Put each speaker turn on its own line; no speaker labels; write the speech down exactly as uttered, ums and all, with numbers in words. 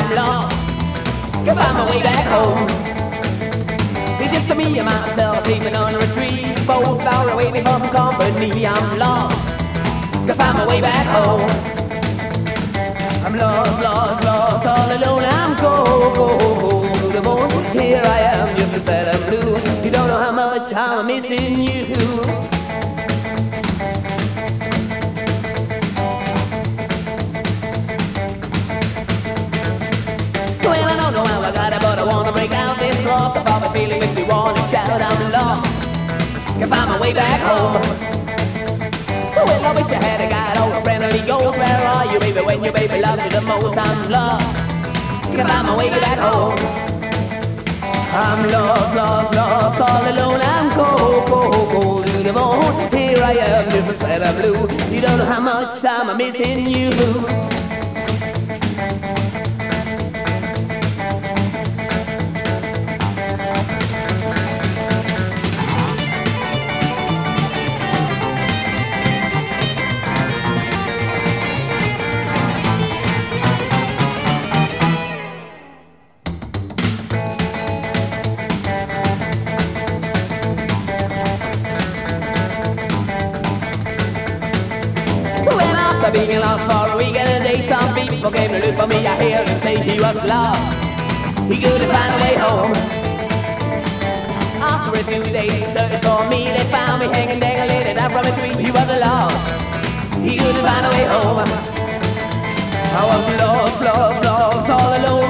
I'm lost. Can find my way back home. It's just me and myself sleeping under a tree, both far away for some company. I'm lost. Can find my way back home. I'm lost, lost, lost, all alone. I'm cold, cold, cold to the bone. Here I am, just as sad and blue. You don't know how much I'm missing you. Well, I don't know how I got it, but I wanna break out this cloth. If I'm feeling makes me wanna shout, I'm lost. Can find my way back home. Well, I wish I had a guide or a friendly ghost. Where are you, baby, when your baby loves you the most? I'm lost. Can find my way back home. I'm lost, lost, lost, all alone. I'm cold, cold, cold to the bone. Here I am, just a sad and blue. You don't know how much I'm missing you. Being lost for a week and a day, some people came to look for me. I hear them say he was lost. He couldn't find a way home. After a few days searching for me, they found me hanging, dangling down from a tree. He was lost. He couldn't find a way home. I was lost, lost, lost, all alone.